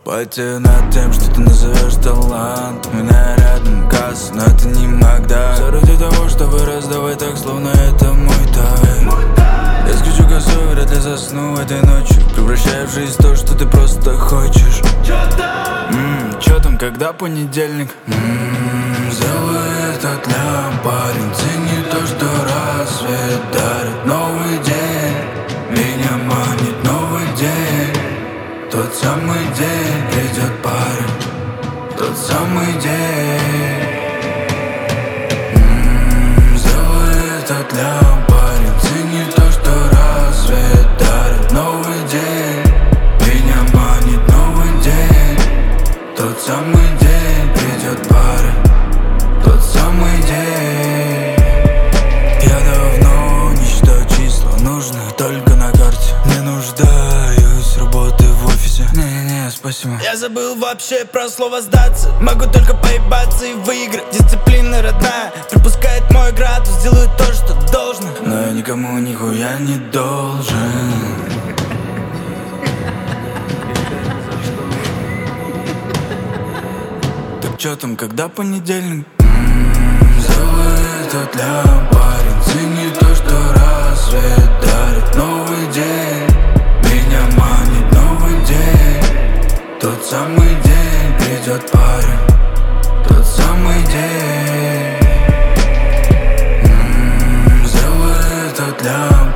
Потею над тем, что ты назовешь талант. У меня рядом газ, но это не Магда. Все ради того, чтобы раздавать так, словно это мой тайм. Я скручу косу, вряд ли засну этой ночью, превращая в жизнь то, что ты просто хочешь. Чё там, когда понедельник? Сделай это для парень. Цени то, что рассвет дарит. Новый день меня манит, новый день. Тот самый день придет парень. Тот самый день. Сделай это для парень. Цени то, что рассвет дарит. Новый день меня манит, новый день. Тот самый день придет парень. Тот самый день. Я давно не считаю числа, нужны только на карте. Не нуждаюсь в работе в офисе. Не, спасибо. Я забыл вообще про слово сдаться. Могу только поебаться и выиграть. Дисциплина родная припускает мой градус. Делаю то, что должно, но я никому нихуя не должен. Так чё там, когда понедельник? Сделай это для парень. Цени то, что рассвет дарит. Новый день меня манит, новый день. Тот самый день придет парень. Тот самый день. Сделай это для